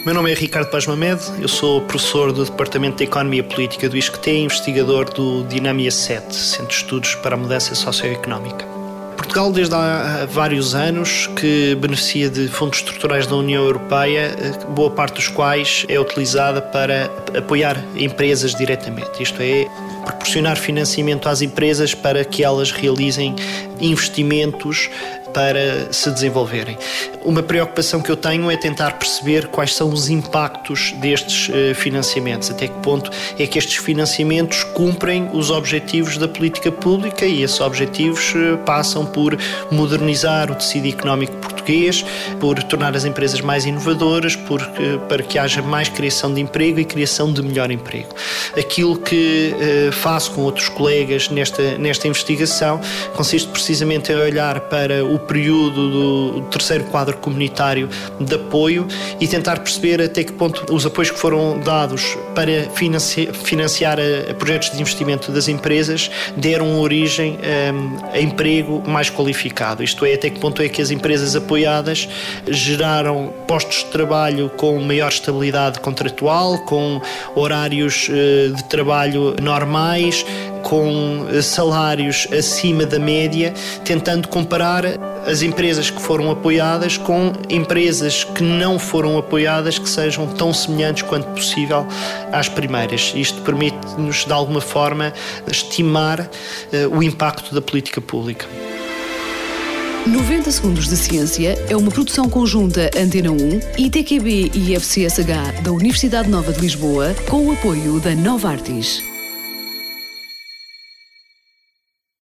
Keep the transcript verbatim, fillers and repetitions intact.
Meu nome é Ricardo Paz Mamed, eu sou professor do Departamento de Economia Política do I S C T e investigador do Dinâmia sete, Centro de Estudos para a Mudança Socioeconómica. Portugal, desde há vários anos, que beneficia de fundos estruturais da União Europeia, boa parte dos quais é utilizada para apoiar empresas diretamente, isto é, proporcionar financiamento às empresas para que elas realizem investimentos para se desenvolverem. Uma preocupação que eu tenho é tentar perceber quais são os impactos destes uh, financiamentos, até que ponto é que estes financiamentos cumprem os objetivos da política pública, e esses objetivos uh, passam por modernizar o tecido económico português, por tornar as empresas mais inovadoras, por, uh, para que haja mais criação de emprego e criação de melhor emprego. Aquilo que uh, faço com outros colegas nesta, nesta investigação consiste precisamente em olhar para o período do terceiro quadro comunitário de apoio e tentar perceber até que ponto os apoios que foram dados para financiar, financiar a, a projetos de investimento das empresas deram origem a, a emprego mais qualificado. Isto é, até que ponto é que as empresas apoiadas geraram postos de trabalho com maior estabilidade contratual, com horários de trabalho normais, com salários acima da média, tentando comparar as empresas que foram apoiadas com empresas que não foram apoiadas, que sejam tão semelhantes quanto possível às primeiras. Isto permite-nos, de alguma forma, estimar uh, o impacto da política pública. noventa Segundos de Ciência é uma produção conjunta Antena um, I T Q B e I F C S H da Universidade Nova de Lisboa, com o apoio da Novartis.